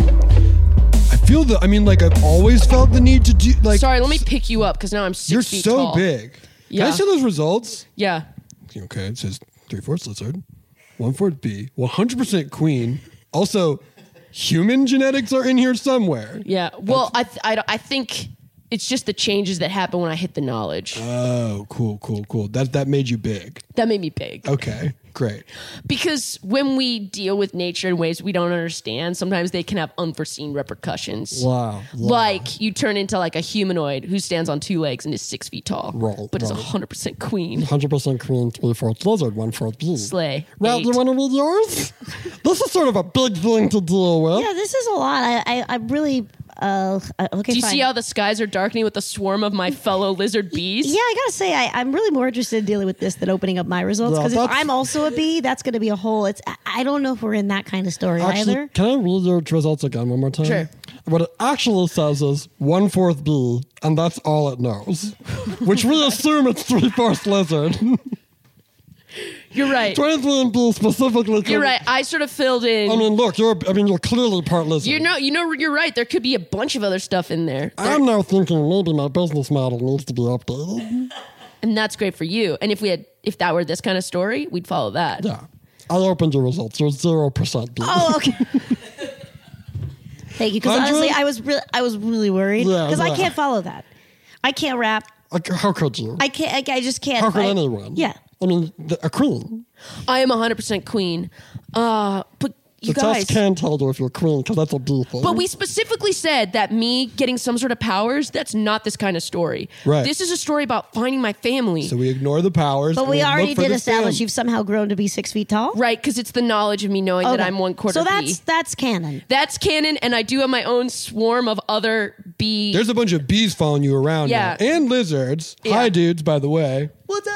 I feel the, I mean, like, I've always felt the need to do, like. Sorry, let me pick you up because now I'm six You're feet so tall. big. Can Yeah. I see those results? Yeah. Okay, it says three-fourths lizard, one-fourth bee, one hundred percent queen. Also, human genetics are in here somewhere. Yeah. Well, I, th- I, don't- I think it's just the changes that happen when I hit the knowledge. Oh, cool, cool, cool. That that made you big. That made me big. Okay, great. Because when we deal with nature in ways we don't understand, sometimes they can have unforeseen repercussions. Wow. wow. Like you turn into like a humanoid who stands on two legs and is six feet tall, Right, but is right. one hundred percent queen. one hundred percent queen, three-fourths lizard, one-fourth bee. Slay. Well, Eight. you want to read yours? This is sort of a big thing to deal with. Yeah, this is a lot. I, I, I really. Uh, uh, okay, Do you fine. see how the skies are darkening with a swarm of my fellow lizard bees? Yeah, I gotta say, I, I'm really more interested in dealing with this than opening up my results. Yeah, Because if that's- I'm also a bee, that's going to be a whole. It's. I- I don't know if we're in that kind of story Actually, either. can I read your results again one more time? Sure. What it actually says is one-fourth bee, and that's all it knows. Which we assume it's three-fourths lizard. You're right. twenty-three and B specifically. You're right. I sort of filled in. I mean, look, you're. I mean, you're clearly part lizard. You know, you know, you're right. There could be a bunch of other stuff in there, I'm now thinking maybe my business model needs to be updated. and that's great for you. And if we had, if that were this kind of story, we'd follow that. Yeah, I opened your results. You're zero percent B. Oh, okay. Thank you. Because Andrew? honestly, I was really, I was really worried Yeah, because I yeah. can't follow that. I can't rap. Like, how could you? I can't. I, I just can't. How could I- anyone? Yeah. I mean, the, a queen. I am one hundred percent queen. Uh, but you the guys. test can tell you if you're queen because that's a B thing. But we specifically said that me getting some sort of powers, that's not this kind of story. Right. This is a story about finding my family. So we ignore the powers. But and we look already for did the establish fam- you've somehow grown to be six feet tall. Right, because it's the knowledge of me knowing that Okay. I'm one quarter So that's bee. that's canon. That's canon, and I do have my own swarm of other bee. There's a bunch of bees following you around. Yeah. now. And lizards. Yeah. Hi, dudes, by the way. What's up?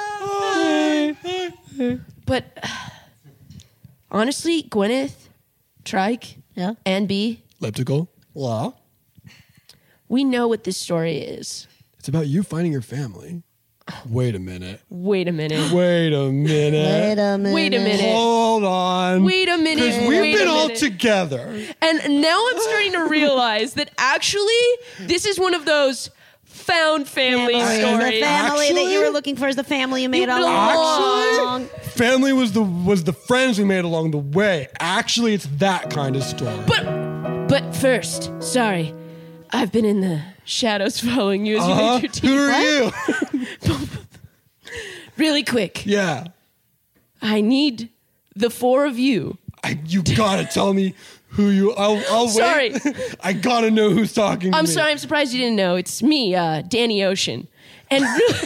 But honestly, Gwyneth, Trike, yeah. and Bee, Elliptical. Yeah. we know what this story is. It's about you finding your family. Wait a minute. Wait a minute. Wait a minute. Wait a minute. Wait a minute. Hold on. Wait a minute. Because we've Wait been a all minute. together. And now I'm starting to realize that actually this is one of those found family, Family. stories. The family Actually- that you were looking for is the family you made all belong. along. Family was the was the friends we made along the way. Actually, it's that kind of story. But but first, sorry, I've been in the shadows following you as you Uh-huh. made your team. Who are you? Really quick, Yeah. I need the four of you. I, you gotta tell me who you. I'll, I'll Sorry. wait. I gotta know who's talking. To I'm me. sorry, I'm surprised you didn't know. It's me, uh, Danny Ocean, and really,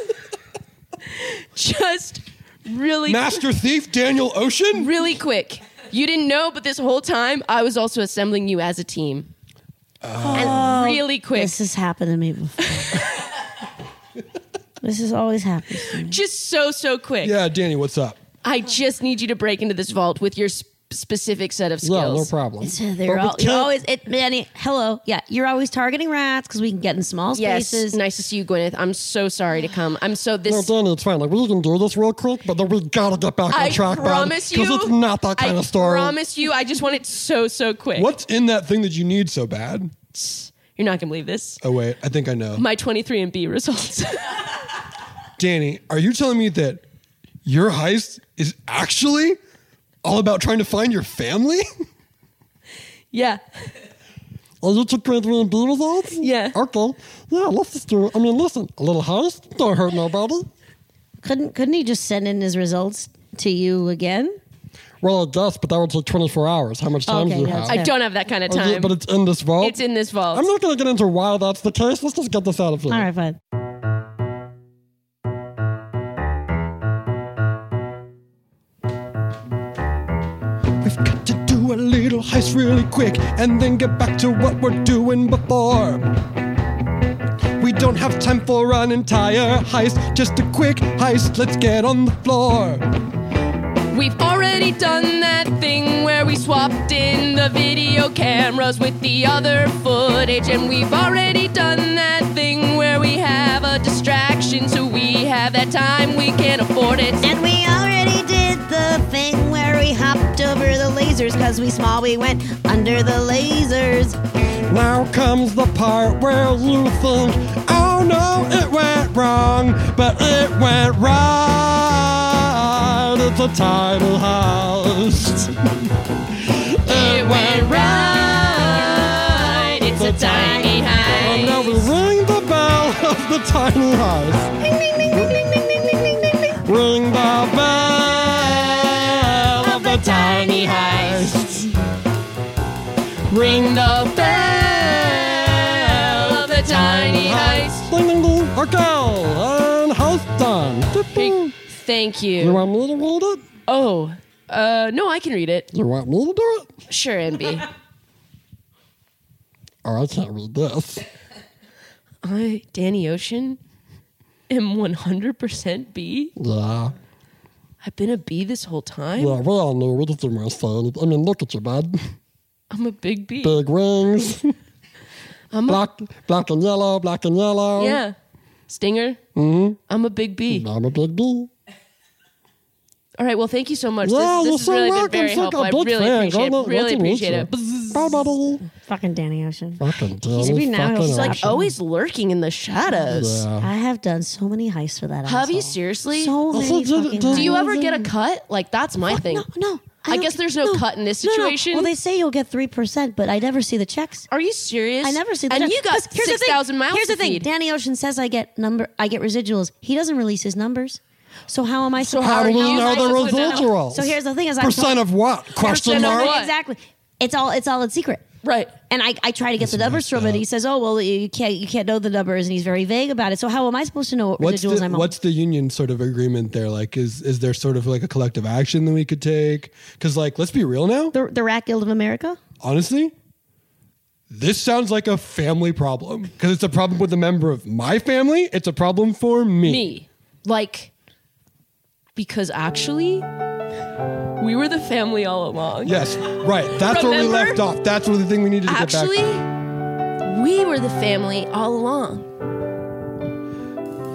just really Master Thief Daniel Ocean. really quick. You didn't know, but this whole time I was also assembling you as a team. And really quick, This has happened to me before. This has always happened to me. just so so quick. Yeah, Danny, what's up? I just need you to break into this vault with your sp- specific set of Yeah, no skills. problem. It's, uh, they're But we all, you're can't- always, it, Manny, hello. Yeah, you're always targeting rats because we can get in small Yes, spaces. nice to see you, Gwyneth. I'm so sorry to come. I'm so No, this. Danny, it's fine. Like, we can do this real quick, but then we gotta get back on I track, promise you, Because it's not that kind I of story. promise you, I just want it so so quick. What's in that thing that you need so bad? You're not gonna believe this. Oh wait, I think I know. My twenty-three and B results. Danny, are you telling me that your heist is actually all about trying to find your family? Yeah. Oh, you took grade three and B results? Yeah. Okay. Yeah, let's just do it. I mean, listen, a little heist, don't hurt nobody. Couldn't couldn't he just send in his results to you again? Well, I guess, but that would take twenty-four hours. How much time Okay, do you that's have? I don't have that kind of Oh, yeah, time. but it's in this vault? It's in this vault. I'm not going to get into why that's the case. Let's just get this out of here. All right, fine. We've got to do a little heist really quick and then get back to what we're doing before. We don't have time for an entire heist, just a quick heist. Let's get on the floor. We've already done that thing where we swapped in the video cameras with the other footage. And we've already done that thing where we have a distraction, so we have that time, we can afford it. And we already did the thing where we hopped over the lasers because we small, we went under the lasers. Now comes the part where you think, oh no, it went wrong, but it went right. It's a tiny heist. It went right. It's a tiny And now we heist. ring the bell of the tiny heist. Ring the bell of the tiny heist. Ring the bell of the tiny heist. Ding, ding, ding. Okay, and heist done. Hey, thank You you. want me to read it? Oh, uh, no, I can read it. You want me to do it? Sure, M B. Oh, I can't read this. I, Danny Ocean, am one hundred percent B. Yeah. I've been a B this whole time. Yeah, we all knew. We just didn't want to say anything. I mean, look at you, bud. I'm a big B. Big rings. I'm a, black, black and yellow, black and yellow. yeah. Stinger. Mm-hmm. I'm a big B. I'm a big B. All right. Well, thank you so much. Yeah, this you're this has so really welcome. been very So helpful. I good really friend. appreciate Oh, no, it. Really nice to meet appreciate you. it. Bzzz. Bye, buddy. Fucking Danny Ocean. Fucking He's Danny. now fucking he's Like Ocean. always lurking in the shadows. Yeah. I have done so many heists for that. Have you asshole. seriously? So Also, many did- fucking did- Do you heists. ever get a cut? Like that's my Fuck, thing. No, no. I don't guess get- there's no cut in this No, no. situation. Well, they say you'll get three percent, but I never see the checks. Are you serious? I never see the And checks. you got 'Cause here's the six thing. thousand miles. Here's to the thing. feed. Danny Ocean says I get number. I get residuals. He doesn't release his numbers. So how am I So supposed How to do we you know the supposed to know? residuals? So here's the thing: is I Percent of what? Question Percent of mark? what? Exactly. It's all. It's all in secret. Right. And I, I try to get the numbers from it. He says, "Oh well, you can't you can't know the numbers," and he's very vague about it. So how am I supposed to know what What's residuals the, I'm on? what's the union sort of agreement there? Like, is is there sort of like a collective action that we could take? Because, like, let's be real now. the the Rat Guild of America? Honestly, this sounds like a family problem because it's a problem with a member of my family. It's a problem for me. Me. Like, because actually, we were the family all along. Yes, right. That's where we Remember? left off. That's where the thing we needed to Actually, get back. we were the family all along.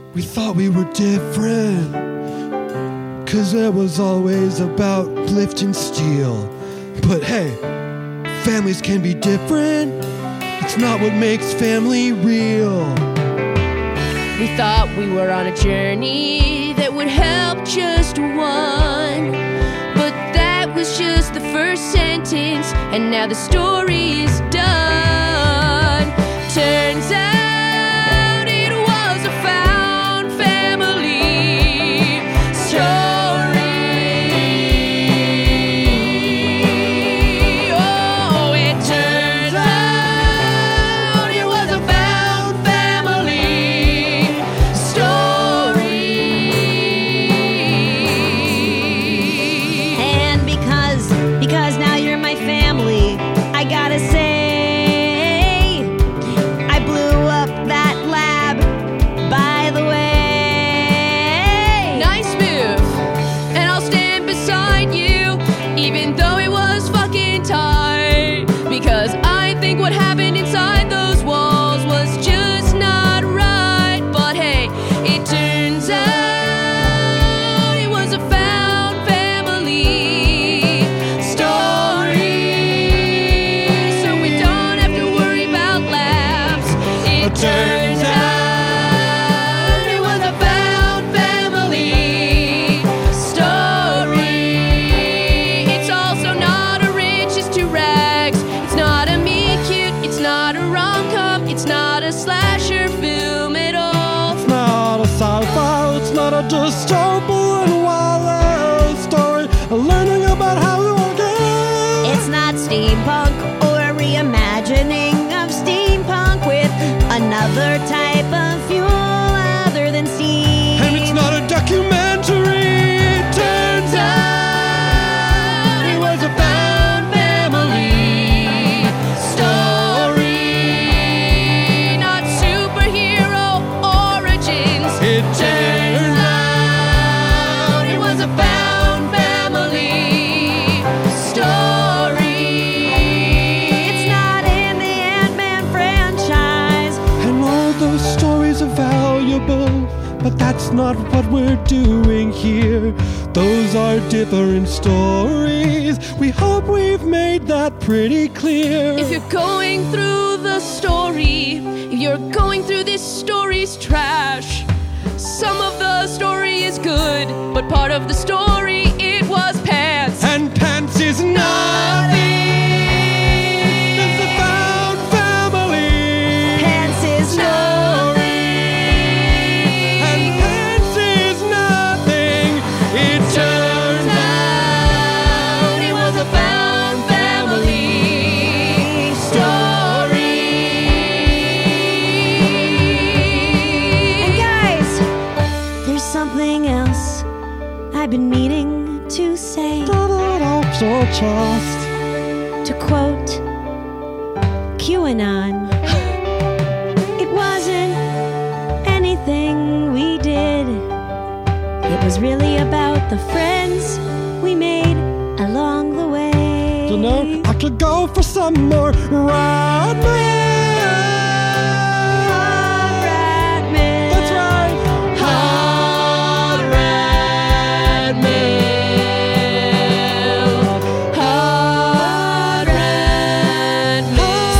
We thought we were different, 'cause it was always about lifting steel. But hey, families can be different. It's not what makes family real. We thought we were on a journey that would help just one. But that was just the first sentence, and now the story is done. Turns out it was a found family story. Oh, it turns out it was a found family story. And because, because now you're my family, I gotta say, I blew up that lab, by the way. Nice move. And I'll stand beside you, even though it was fucking tight. Because I think what happened inside those walls was just not right. But hey, it turns out it was a found family story. So we don't have to worry about labs. It turns out it was a found family story. It's also not a riches to rags. It's not a meet cute. It's not a rom-com. It's not a slasher film at all. It's not a sci-fi, it's not a dystopian wild story. Learning about how to organize. It's not steampunk or a reimagining of steampunk with another type of fuel other than steam. And it's not a documentary. It turns out it was a found family story. Not superhero origins. It turns out it was a found family story. It's not in the Ant-Man franchise. And all those stories are valuable, but that's not what we're doing here. Those are different stories. We hope we've made that pretty clear. If you're going through the story, if you're going through this story's trash, some of the story is good, but part of the story, it was pants. And pants is nothing. It's a found family. Pants is nothing. And pants is nothing. It turns out it was a found family story. And guys, there's something else I've been meaning to say. So just To quote QAnon, it wasn't anything we did. It was really about the friends we made along the way. you know, I could go for some more rat Ratman. That's right. Hot rat mail. Hot rat mail.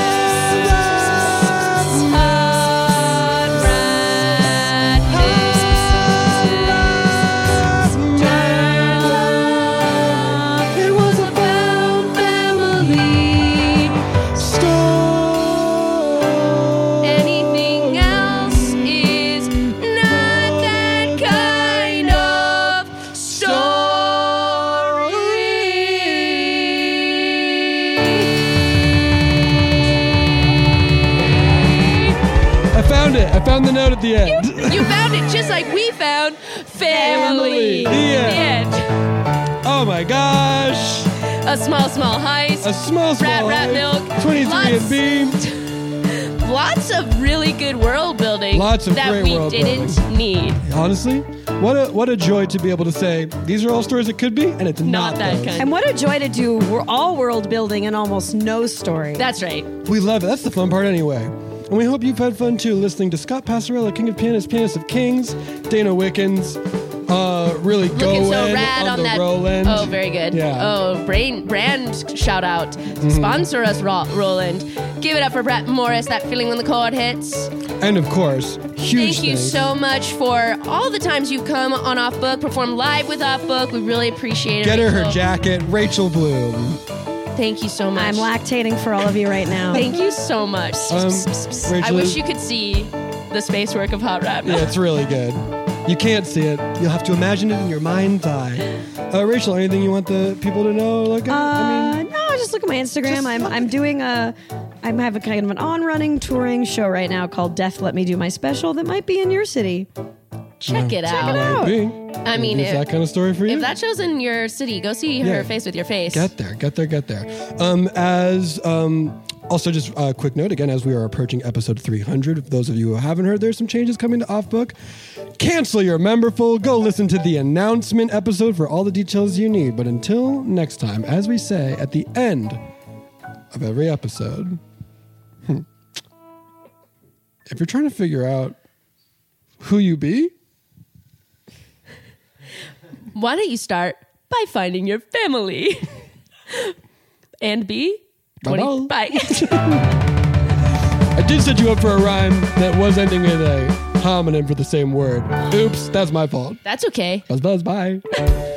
Hot rat mail. It was a Found family story. Anything else is not that kind of story. I found it. I found the note at the end. You found it just like we found family. The end. Oh my gosh. A small, small heist. A small, small rat, rat heist. milk. twenty-three Lots- and B. Lots of really good world building. Lots of that great we world didn't building. need. Honestly, what a what a joy to be able to say these are all stories it could be, and it's not, Not that those. kind. And what a joy to do. We're all world building and almost no story. That's right. We love it. That's the fun part anyway. And we hope you've had fun too listening to Scott Passarella, King of Pianists, Pianist of Kings, Dana Wickens, uh, really Looking going so rad on, on, the that. Roland. Oh, very good. Yeah. Oh, brain, brand shout out. Mm-hmm. Sponsor us, Ro- Roland. Give it up for Brett Morris, that feeling when the chord hits. And of course, huge Thank you thanks. so much for all the times you've come on Off Book, perform live with Off Book. We really appreciate it. Get her her Rachel. jacket, Rachel Bloom. Thank you so much. I'm lactating for all of you right now. Thank you so much. Um, I Rachel, wish you could see the space work of Hot Rap. Yeah, it's really good. You can't see it. You'll have to imagine it in your mind's eye. Uh, Rachel, anything you want the people to know? Like, Uh, I mean, no, just look at my Instagram. Just I'm look- I'm doing a I'm having kind of an on-running touring show right now called Death Let Me Do My Special that might be in your city. Check it out. might be. I mean, is if, that kind of story for you? if that show's in your city, go see her Yeah. face with your face. Get there, get there, get there. Um, as um, also, just a quick note again, as we are approaching episode three hundred, for those of you who haven't heard, there's some changes coming to Off Book. Cancel your memberful. Go listen to the announcement episode for all the details you need. But until next time, as we say at the end of every episode, hmm, if you're trying to figure out who you be, Why don't you start by finding your family? And B, twenty, bye. I did set you up for a rhyme that was ending with a homonym for the same word. Oops, that's my fault. That's okay. Buzz, buzz, bye.